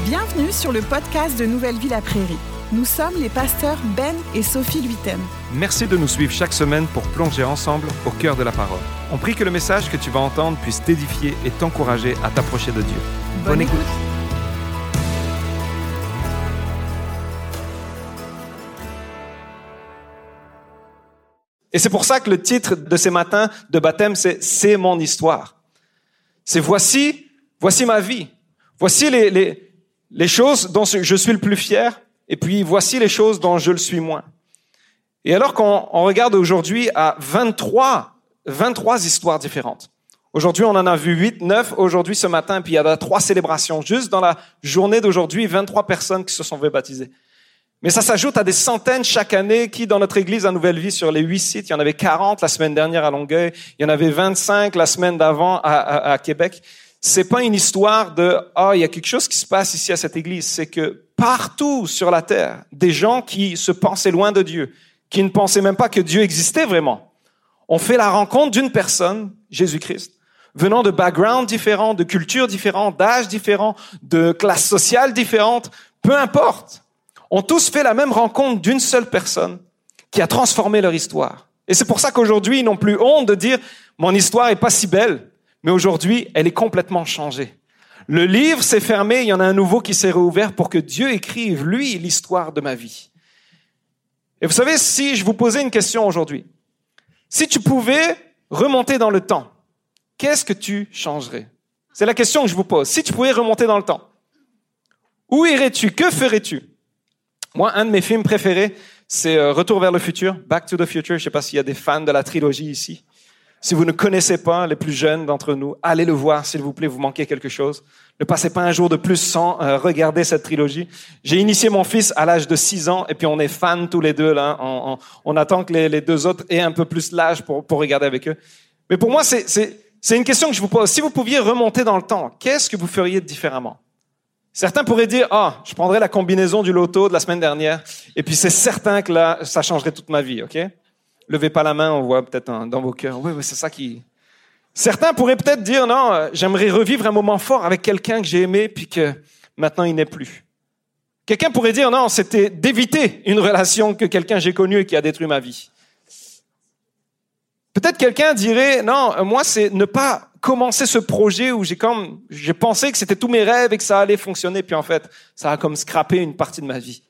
Bienvenue sur le podcast de Nouvelle Vie La Prairie. Nous sommes les pasteurs Ben et Sophie Lhuitem. Merci de nous suivre chaque semaine pour plonger ensemble au cœur de la parole. On prie que le message que tu vas entendre puisse t'édifier et t'encourager à t'approcher de Dieu. Bonne écoute. Et c'est pour ça que le titre de ces matins de baptême, c'est mon histoire. C'est voici ma vie. Voici les choses dont je suis le plus fier, et puis voici les choses dont je le suis moins. Et alors qu'on regarde aujourd'hui à 23 histoires différentes. Aujourd'hui, on en a vu 8, 9 aujourd'hui ce matin, puis il y a 3 célébrations. Juste dans la journée d'aujourd'hui, 23 personnes qui se sont fait baptiser. Mais ça s'ajoute à des centaines chaque année qui, dans notre église à Nouvelle Vie, sur les 8 sites, il y en avait 40 la semaine dernière à Longueuil, il y en avait 25 la semaine d'avant à Québec. C'est pas une histoire de « il y a quelque chose qui se passe ici à cette église ». C'est que partout sur la terre, des gens qui se pensaient loin de Dieu, qui ne pensaient même pas que Dieu existait vraiment, ont fait la rencontre d'une personne, Jésus-Christ, venant de backgrounds différents, de cultures différentes, d'âges différents, de classes sociales différentes, peu importe. Ont tous fait la même rencontre d'une seule personne qui a transformé leur histoire. Et c'est pour ça qu'aujourd'hui, ils n'ont plus honte de dire « mon histoire est pas si belle ». Mais aujourd'hui, elle est complètement changée. Le livre s'est fermé, il y en a un nouveau qui s'est réouvert pour que Dieu écrive, lui, l'histoire de ma vie. Et vous savez, si je vous posais une question aujourd'hui, si tu pouvais remonter dans le temps, qu'est-ce que tu changerais? C'est la question que je vous pose. Si tu pouvais remonter dans le temps, où irais-tu? Que ferais-tu? Moi, un de mes films préférés, c'est Retour vers le futur, Back to the Future. Je ne sais pas s'il y a des fans de la trilogie ici. Si vous ne connaissez pas, les plus jeunes d'entre nous, allez le voir, s'il vous plaît, vous manquez quelque chose. Ne passez pas un jour de plus sans regarder cette trilogie. J'ai initié mon fils à l'âge de 6 ans, et puis on est fans tous les deux, là. On attend que les deux autres aient un peu plus l'âge pour regarder avec eux. Mais pour moi, c'est une question que je vous pose. Si vous pouviez remonter dans le temps, qu'est-ce que vous feriez différemment? Certains pourraient dire, je prendrais la combinaison du loto de la semaine dernière, et puis c'est certain que là, ça changerait toute ma vie, ok? Levez pas la main, on voit peut-être dans vos cœurs. Oui, c'est ça qui... Certains pourraient peut-être dire, non, j'aimerais revivre un moment fort avec quelqu'un que j'ai aimé puis que maintenant il n'est plus. Quelqu'un pourrait dire, non, c'était d'éviter une relation que quelqu'un j'ai connue et qui a détruit ma vie. Peut-être quelqu'un dirait, non, moi c'est ne pas commencer ce projet où j'ai pensé que c'était tous mes rêves et que ça allait fonctionner, puis en fait, ça a comme scrappé une partie de ma vie.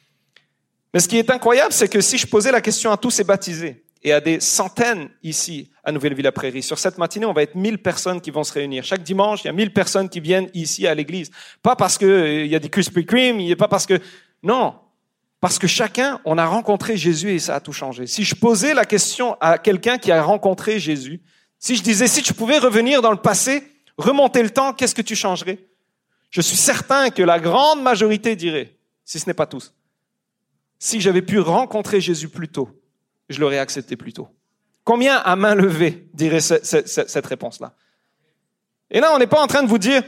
Mais ce qui est incroyable, c'est que si je posais la question à tous ces baptisés, et à des centaines ici à Nouvelle Vie La Prairie, sur cette matinée, on va être 1000 personnes qui vont se réunir. Chaque dimanche, il y a 1000 personnes qui viennent ici à l'église. Pas parce que il y a des Krispy Kreme, pas parce que... Non, parce que chacun, on a rencontré Jésus et ça a tout changé. Si je posais la question à quelqu'un qui a rencontré Jésus, si je disais, si tu pouvais revenir dans le passé, remonter le temps, qu'est-ce que tu changerais? Je suis certain que la grande majorité dirait, si ce n'est pas tous, si j'avais pu rencontrer Jésus plus tôt, je l'aurais accepté plus tôt. Combien à main levée dirait cette réponse-là? Et là, on n'est pas en train de vous dire,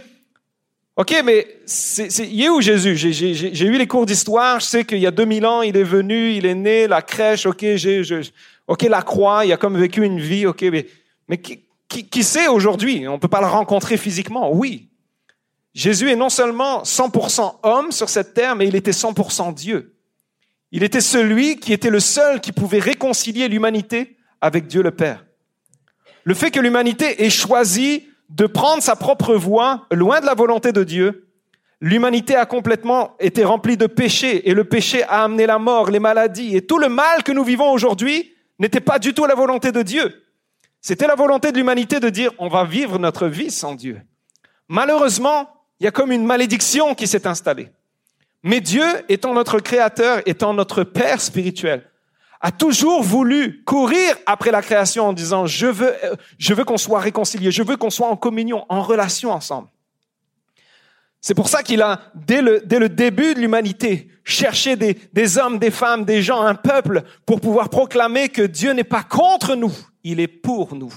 OK, mais il est où Jésus? J'ai eu les cours d'histoire, je sais qu'il y a 2000 ans, il est venu, il est né, la crèche, OK, la croix, il a comme vécu une vie, OK, mais qui sait aujourd'hui? On ne peut pas le rencontrer physiquement, oui. Jésus est non seulement 100% homme sur cette terre, mais il était 100% Dieu. Il était celui qui était le seul qui pouvait réconcilier l'humanité avec Dieu le Père. Le fait que l'humanité ait choisi de prendre sa propre voie, loin de la volonté de Dieu, l'humanité a complètement été remplie de péché, et le péché a amené la mort, les maladies, et tout le mal que nous vivons aujourd'hui n'était pas du tout la volonté de Dieu. C'était la volonté de l'humanité de dire, on va vivre notre vie sans Dieu. Malheureusement, il y a comme une malédiction qui s'est installée. Mais Dieu, étant notre Créateur, étant notre Père spirituel, a toujours voulu courir après la création en disant « Je veux qu'on soit réconciliés, je veux qu'on soit en communion, en relation ensemble. » C'est pour ça qu'il a, dès le début de l'humanité, cherché des hommes, des femmes, des gens, un peuple, pour pouvoir proclamer que Dieu n'est pas contre nous, il est pour nous.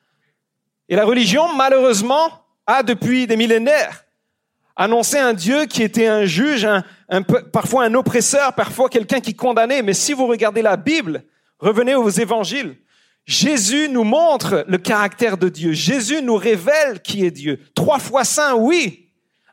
Et la religion, malheureusement, a depuis des millénaires annoncer un Dieu qui était un juge, parfois un oppresseur, parfois quelqu'un qui condamnait. Mais si vous regardez la Bible, revenez aux évangiles, Jésus nous montre le caractère de Dieu. Jésus nous révèle qui est Dieu. 3 fois saint, oui.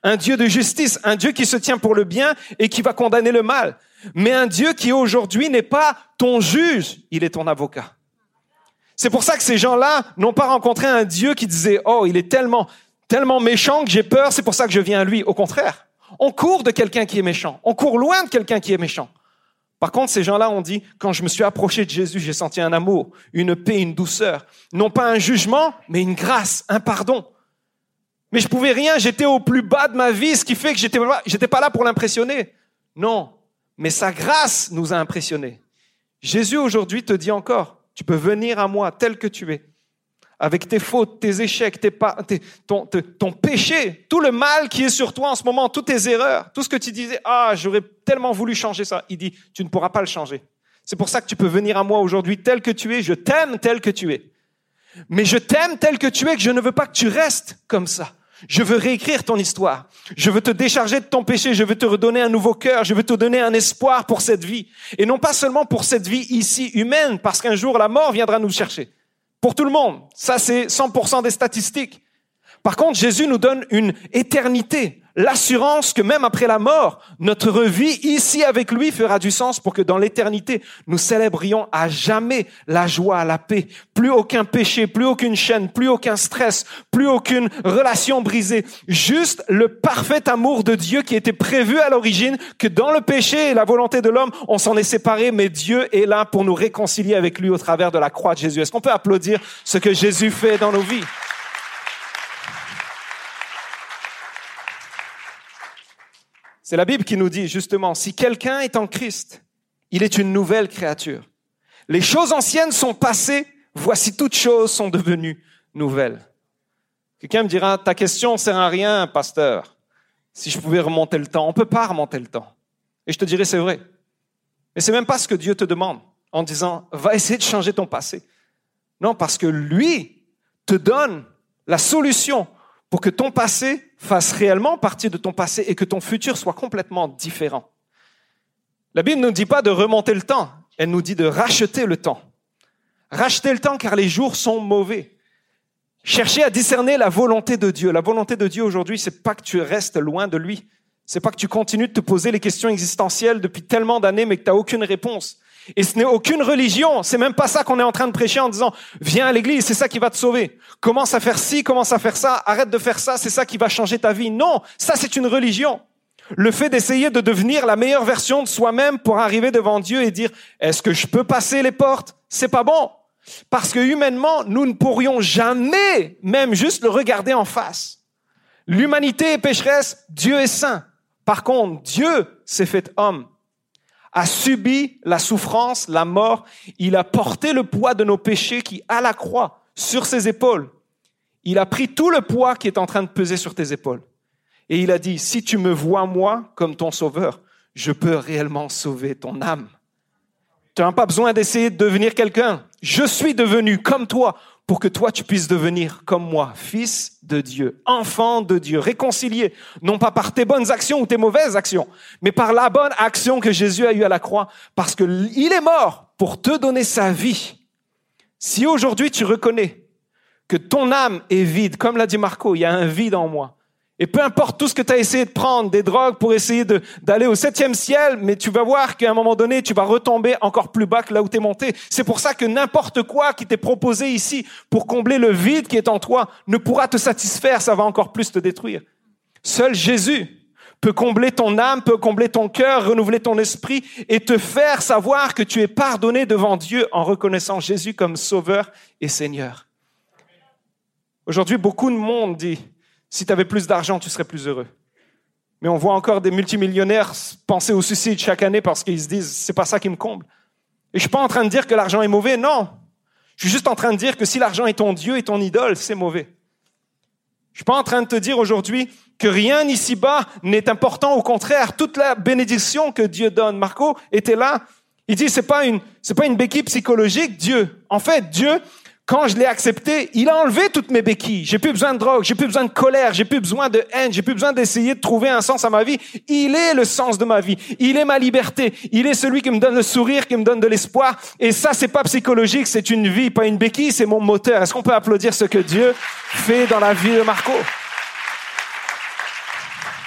un Dieu de justice, un Dieu qui se tient pour le bien et qui va condamner le mal. Mais un Dieu qui aujourd'hui n'est pas ton juge, il est ton avocat. C'est pour ça que ces gens-là n'ont pas rencontré un Dieu qui disait « Oh, il est tellement méchant que j'ai peur, c'est pour ça que je viens à lui. » Au contraire, on court de quelqu'un qui est méchant. On court loin de quelqu'un qui est méchant. Par contre, ces gens-là ont dit « Quand je me suis approché de Jésus, j'ai senti un amour, une paix, une douceur. Non pas un jugement, mais une grâce, un pardon. » Mais je pouvais rien, j'étais au plus bas de ma vie, ce qui fait que j'étais pas là pour l'impressionner. Non, mais sa grâce nous a impressionnés. Jésus aujourd'hui te dit encore, tu peux venir à moi tel que tu es, avec tes fautes, tes échecs, ton péché, tout le mal qui est sur toi en ce moment, toutes tes erreurs, tout ce que tu disais, j'aurais tellement voulu changer ça. Il dit, tu ne pourras pas le changer. C'est pour ça que tu peux venir à moi aujourd'hui tel que tu es, je t'aime tel que tu es. Mais je t'aime tel que tu es, que je ne veux pas que tu restes comme ça. Je veux réécrire ton histoire. Je veux te décharger de ton péché. Je veux te redonner un nouveau cœur. Je veux te donner un espoir pour cette vie. Et non pas seulement pour cette vie ici humaine, parce qu'un jour la mort viendra nous chercher. Pour tout le monde. Ça, c'est 100% des statistiques. Par contre, Jésus nous donne une éternité. L'assurance que même après la mort, notre vie ici avec lui fera du sens pour que dans l'éternité, nous célébrions à jamais la joie, la paix. Plus aucun péché, plus aucune chaîne, plus aucun stress, plus aucune relation brisée. Juste le parfait amour de Dieu qui était prévu à l'origine, que dans le péché et la volonté de l'homme, on s'en est séparé, mais Dieu est là pour nous réconcilier avec lui au travers de la croix de Jésus. Est-ce qu'on peut applaudir ce que Jésus fait dans nos vies? C'est la Bible qui nous dit justement, si quelqu'un est en Christ, il est une nouvelle créature. Les choses anciennes sont passées, voici toutes choses sont devenues nouvelles. Quelqu'un me dira, ta question sert à rien, pasteur. Si je pouvais remonter le temps, on peut pas remonter le temps. Et je te dirais, c'est vrai. Mais c'est même pas ce que Dieu te demande en disant, va essayer de changer ton passé. Non, parce que lui te donne la solution pour que ton passé fasse réellement partie de ton passé et que ton futur soit complètement différent. La Bible ne nous dit pas de remonter le temps, elle nous dit de racheter le temps. Racheter le temps car les jours sont mauvais. Chercher à discerner la volonté de Dieu. La volonté de Dieu aujourd'hui, c'est pas que tu restes loin de lui. C'est pas que tu continues de te poser les questions existentielles depuis tellement d'années mais que tu n'as aucune réponse. Et ce n'est aucune religion. C'est même pas ça qu'on est en train de prêcher en disant « Viens à l'église, c'est ça qui va te sauver. Commence à faire ci, commence à faire ça. Arrête de faire ça, c'est ça qui va changer ta vie. » Non, ça c'est une religion. Le fait d'essayer de devenir la meilleure version de soi-même pour arriver devant Dieu et dire « Est-ce que je peux passer les portes ?» C'est pas bon. Parce que humainement, nous ne pourrions jamais même juste le regarder en face. L'humanité est pécheresse, Dieu est saint. Par contre, Dieu s'est fait homme, a subi la souffrance, la mort. Il a porté le poids de nos péchés qui, à la croix, sur ses épaules, il a pris tout le poids qui est en train de peser sur tes épaules. Et il a dit, si tu me vois moi comme ton sauveur, je peux réellement sauver ton âme. Tu n'as pas besoin d'essayer de devenir quelqu'un. Je suis devenu comme toi pour que toi tu puisses devenir comme moi, fils de Dieu, enfant de Dieu, réconcilié, non pas par tes bonnes actions ou tes mauvaises actions, mais par la bonne action que Jésus a eue à la croix, parce qu'il est mort pour te donner sa vie. Si aujourd'hui tu reconnais que ton âme est vide, comme l'a dit Marco, il y a un vide en moi, et peu importe tout ce que tu as essayé de prendre, des drogues pour essayer d'aller au 7e ciel, mais tu vas voir qu'à un moment donné, tu vas retomber encore plus bas que là où tu es monté. C'est pour ça que n'importe quoi qui t'est proposé ici pour combler le vide qui est en toi ne pourra te satisfaire, ça va encore plus te détruire. Seul Jésus peut combler ton âme, peut combler ton cœur, renouveler ton esprit et te faire savoir que tu es pardonné devant Dieu en reconnaissant Jésus comme Sauveur et Seigneur. Aujourd'hui, beaucoup de monde dit si tu avais plus d'argent, tu serais plus heureux. Mais on voit encore des multimillionnaires penser au suicide chaque année parce qu'ils se disent, c'est pas ça qui me comble. Et je suis pas en train de dire que l'argent est mauvais, non. Je suis juste en train de dire que si l'argent est ton Dieu et ton idole, c'est mauvais. Je suis pas en train de te dire aujourd'hui que rien ici-bas n'est important. Au contraire, toute la bénédiction que Dieu donne. Marco était là. Il dit, c'est pas une béquille psychologique, Dieu. En fait, Dieu, quand je l'ai accepté, il a enlevé toutes mes béquilles. J'ai plus besoin de drogue, j'ai plus besoin de colère, j'ai plus besoin de haine, j'ai plus besoin d'essayer de trouver un sens à ma vie. Il est le sens de ma vie. Il est ma liberté. Il est celui qui me donne le sourire, qui me donne de l'espoir. Et ça, c'est pas psychologique, c'est une vie, pas une béquille, c'est mon moteur. Est-ce qu'on peut applaudir ce que Dieu fait dans la vie de Marco?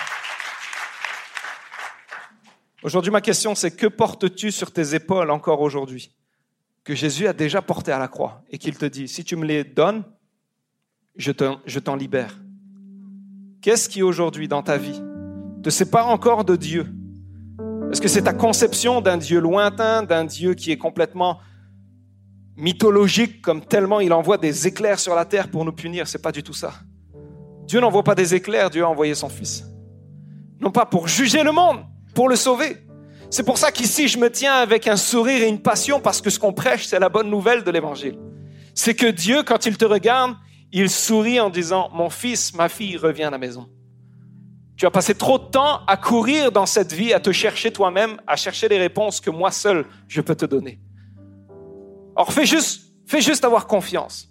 Aujourd'hui, ma question, c'est que portes-tu sur tes épaules encore aujourd'hui, que Jésus a déjà porté à la croix et qu'il te dit, si tu me les donnes, je t'en libère. Qu'est-ce qui aujourd'hui dans ta vie te sépare encore de Dieu? Est-ce que c'est ta conception d'un Dieu lointain, d'un Dieu qui est complètement mythologique, comme tellement il envoie des éclairs sur la terre pour nous punir? C'est pas du tout ça. Dieu n'envoie pas des éclairs, Dieu a envoyé son Fils. Non pas pour juger le monde, pour le sauver. C'est pour ça qu'ici, je me tiens avec un sourire et une passion, parce que ce qu'on prêche, c'est la bonne nouvelle de l'Évangile. C'est que Dieu, quand il te regarde, il sourit en disant « Mon fils, ma fille, reviens à la maison. » Tu as passé trop de temps à courir dans cette vie, à te chercher toi-même, à chercher les réponses que moi seul, je peux te donner. Alors fais juste avoir confiance.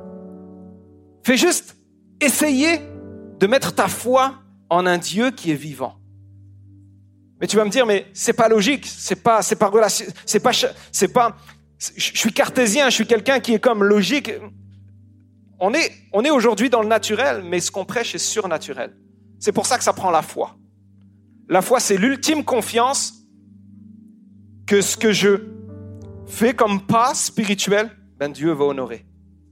Fais juste essayer de mettre ta foi en un Dieu qui est vivant. Mais tu vas me dire, mais c'est pas logique, c'est pas relation, je suis cartésien, je suis quelqu'un qui est comme logique. On est aujourd'hui dans le naturel, mais ce qu'on prêche est surnaturel. C'est pour ça que ça prend la foi. La foi, c'est l'ultime confiance que ce que je fais comme pas spirituel, Dieu va honorer.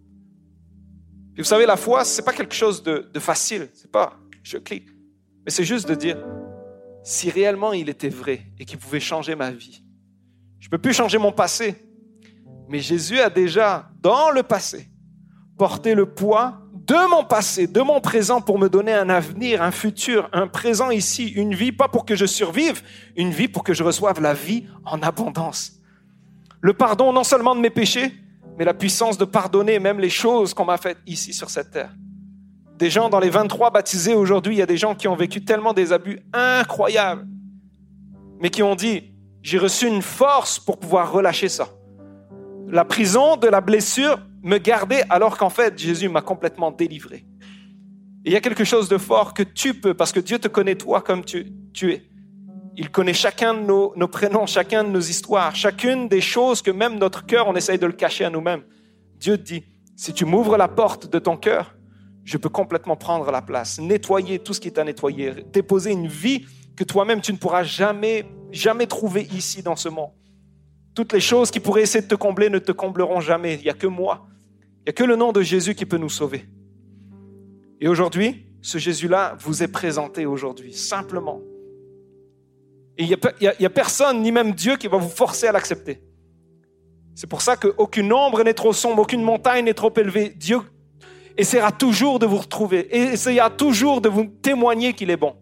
Puis vous savez, la foi, c'est pas quelque chose de facile. C'est pas, je clique. Mais c'est juste de dire, si réellement il était vrai et qu'il pouvait changer ma vie, je peux plus changer mon passé. Mais Jésus a déjà, dans le passé, porté le poids de mon passé, de mon présent pour me donner un avenir, un futur, un présent ici, une vie, pas pour que je survive, une vie pour que je reçoive la vie en abondance. Le pardon non seulement de mes péchés, mais la puissance de pardonner même les choses qu'on m'a faites ici sur cette terre. Des gens dans les 23 baptisés aujourd'hui, il y a des gens qui ont vécu tellement des abus incroyables, mais qui ont dit, j'ai reçu une force pour pouvoir relâcher ça. La prison de la blessure me gardait alors qu'en fait, Jésus m'a complètement délivré. Et il y a quelque chose de fort que tu peux, parce que Dieu te connaît toi comme tu es. Il connaît chacun de nos prénoms, chacun de nos histoires, chacune des choses que même notre cœur, on essaye de le cacher à nous-mêmes. Dieu te dit, si tu m'ouvres la porte de ton cœur, je peux complètement prendre la place, nettoyer tout ce qui t'a nettoyé, déposer une vie que toi-même tu ne pourras jamais trouver ici dans ce monde. Toutes les choses qui pourraient essayer de te combler ne te combleront jamais. Il n'y a que moi. Il n'y a que le nom de Jésus qui peut nous sauver. Et aujourd'hui, ce Jésus-là vous est présenté aujourd'hui, simplement. Et il n'y a personne, ni même Dieu, qui va vous forcer à l'accepter. C'est pour ça qu'aucune ombre n'est trop sombre, aucune montagne n'est trop élevée. Dieu essaiera toujours de vous retrouver, et essaiera toujours de vous témoigner qu'il est bon.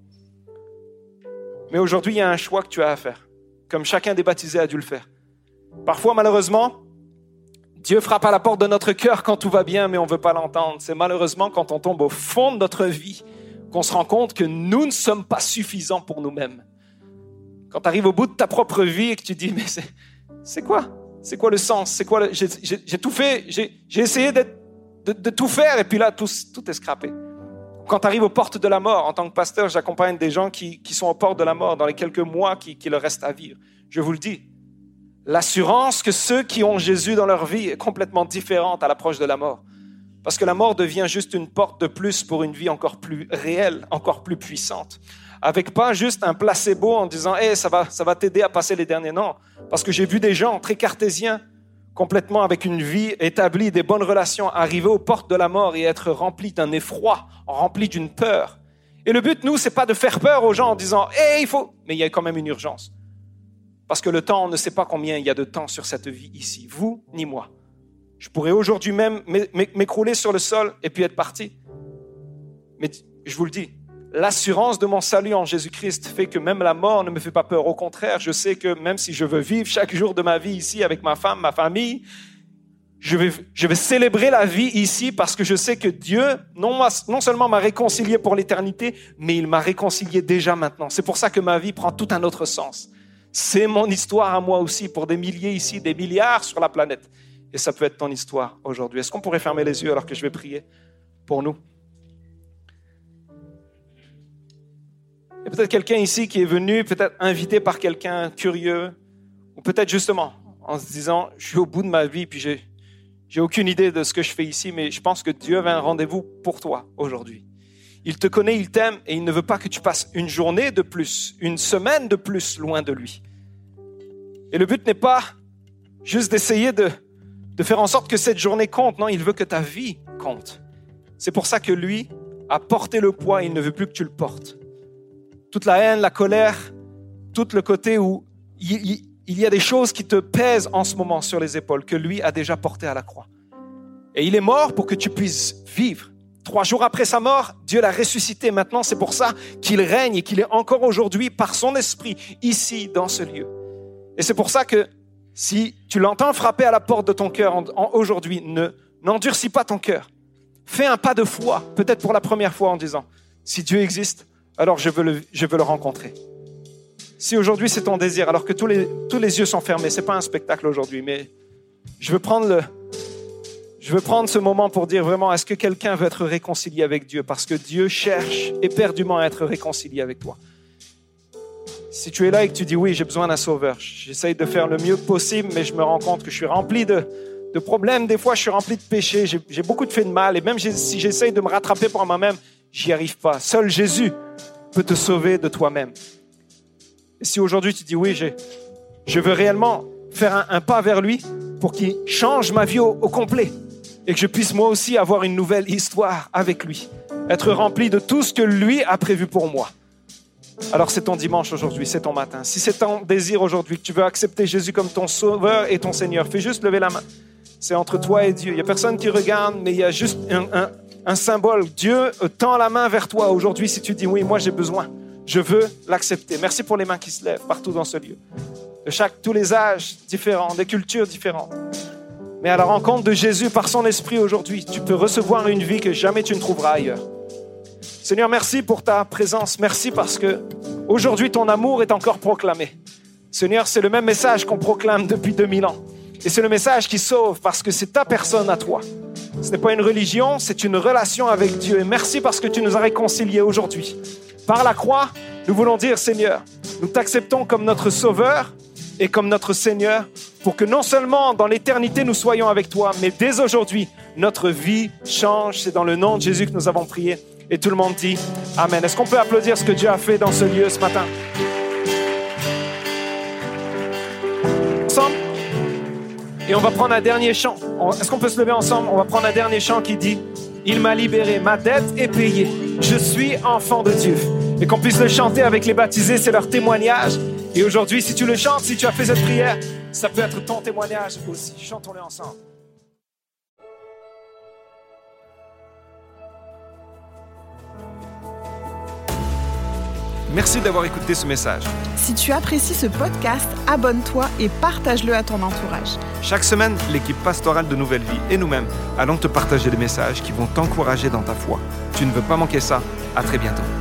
Mais aujourd'hui, il y a un choix que tu as à faire, comme chacun des baptisés a dû le faire. Parfois, malheureusement, Dieu frappe à la porte de notre cœur quand tout va bien, mais on ne veut pas l'entendre. C'est malheureusement quand on tombe au fond de notre vie qu'on se rend compte que nous ne sommes pas suffisants pour nous-mêmes. Quand tu arrives au bout de ta propre vie et que tu dis, mais c'est quoi? C'est quoi le sens? J'ai tout fait, j'ai essayé de tout faire et puis là, tout est scrappé. Quand tu arrives aux portes de la mort, en tant que pasteur, j'accompagne des gens qui sont aux portes de la mort dans les quelques mois qui leur restent à vivre. Je vous le dis, l'assurance que ceux qui ont Jésus dans leur vie est complètement différente à l'approche de la mort. Parce que la mort devient juste une porte de plus pour une vie encore plus réelle, encore plus puissante. Avec pas juste un placebo en disant hey, ça va t'aider à passer les derniers. Non, parce que j'ai vu des gens très cartésiens, complètement avec une vie établie, des bonnes relations, arriver aux portes de la mort et être remplis d'un effroi, remplis d'une peur. Et le but, nous, c'est pas de faire peur aux gens en disant hey, il faut... Mais il y a quand même une urgence. Parce que le temps, on ne sait pas combien il y a de temps sur cette vie ici, vous ni moi. Je pourrais aujourd'hui même m'écrouler sur le sol et puis être parti. Mais je vous le dis, l'assurance de mon salut en Jésus-Christ fait que même la mort ne me fait pas peur. Au contraire, je sais que même si je veux vivre chaque jour de ma vie ici avec ma femme, ma famille, je vais célébrer la vie ici parce que je sais que Dieu, non seulement m'a réconcilié pour l'éternité, mais il m'a réconcilié déjà maintenant. C'est pour ça que ma vie prend tout un autre sens. C'est mon histoire à moi aussi, pour des milliers ici, des milliards sur la planète. Et ça peut être ton histoire aujourd'hui. Est-ce qu'on pourrait fermer les yeux alors que je vais prier pour nous? Il y a peut-être quelqu'un ici qui est venu, peut-être invité par quelqu'un curieux, ou peut-être justement en se disant, je suis au bout de ma vie, puis j'ai aucune idée de ce que je fais ici, mais je pense que Dieu avait un rendez-vous pour toi aujourd'hui. Il te connaît, il t'aime et il ne veut pas que tu passes une journée de plus, une semaine de plus loin de lui. Et le but n'est pas juste d'essayer de faire en sorte que cette journée compte. Non, il veut que ta vie compte. C'est pour ça que lui a porté le poids, il ne veut plus que tu le portes. Toute la haine, la colère, tout le côté où il y a des choses qui te pèsent en ce moment sur les épaules, que lui a déjà porté à la croix. Et il est mort pour que tu puisses vivre. 3 jours après sa mort, Dieu l'a ressuscité. Maintenant, c'est pour ça qu'il règne et qu'il est encore aujourd'hui par son esprit ici, dans ce lieu. Et c'est pour ça que si tu l'entends frapper à la porte de ton cœur aujourd'hui, n'endurcis pas ton cœur. Fais un pas de foi, peut-être pour la première fois en disant, si Dieu existe, alors je veux le rencontrer. Si aujourd'hui c'est ton désir, alors que tous les yeux sont fermés, c'est pas un spectacle aujourd'hui, mais je veux prendre ce moment pour dire vraiment, est-ce que quelqu'un veut être réconcilié avec Dieu? Parce que Dieu cherche éperdument à être réconcilié avec toi. Si tu es là et que tu dis oui, j'ai besoin d'un sauveur, j'essaye de faire le mieux possible, mais je me rends compte que je suis rempli de problèmes. Des fois, je suis rempli de péchés, j'ai beaucoup de faits de mal, et même si j'essaye de me rattraper par moi-même, j'y arrive pas. Seul Jésus peut te sauver de toi-même. Et si aujourd'hui tu dis oui, je veux réellement faire un pas vers lui pour qu'il change ma vie au complet et que je puisse moi aussi avoir une nouvelle histoire avec lui, être rempli de tout ce que lui a prévu pour moi. Alors c'est ton dimanche aujourd'hui, c'est ton matin. Si c'est ton désir aujourd'hui, que tu veux accepter Jésus comme ton sauveur et ton Seigneur, fais juste lever la main. C'est entre toi et Dieu. Il n'y a personne qui regarde, mais il y a juste un symbole. Dieu tend la main vers toi aujourd'hui si tu dis oui, moi j'ai besoin. Je veux l'accepter. Merci pour les mains qui se lèvent partout dans ce lieu. Tous les âges différents, des cultures différentes. Mais à la rencontre de Jésus par son esprit aujourd'hui, tu peux recevoir une vie que jamais tu ne trouveras ailleurs. Seigneur, merci pour ta présence. Merci parce que aujourd'hui ton amour est encore proclamé. Seigneur, c'est le même message qu'on proclame depuis 2000 ans. Et c'est le message qui sauve parce que c'est ta personne à toi. Ce n'est pas une religion, c'est une relation avec Dieu. Et merci parce que tu nous as réconciliés aujourd'hui. Par la croix, nous voulons dire, Seigneur, nous t'acceptons comme notre Sauveur et comme notre Seigneur pour que non seulement dans l'éternité nous soyons avec toi, mais dès aujourd'hui, notre vie change. C'est dans le nom de Jésus que nous avons prié. Et tout le monde dit Amen. Est-ce qu'on peut applaudir ce que Dieu a fait dans ce lieu ce matin? Ensemble? Et on va prendre un dernier chant. Est-ce qu'on peut se lever ensemble? On va prendre un dernier chant qui dit Il m'a libéré, ma dette est payée. Je suis enfant de Dieu. Et qu'on puisse le chanter avec les baptisés, c'est leur témoignage. Et aujourd'hui, si tu le chantes, si tu as fait cette prière, ça peut être ton témoignage aussi. Chantons-le ensemble. Merci d'avoir écouté ce message. Si tu apprécies ce podcast, abonne-toi et partage-le à ton entourage. Chaque semaine, l'équipe pastorale de Nouvelle Vie et nous-mêmes allons te partager des messages qui vont t'encourager dans ta foi. Tu ne veux pas manquer ça. À très bientôt.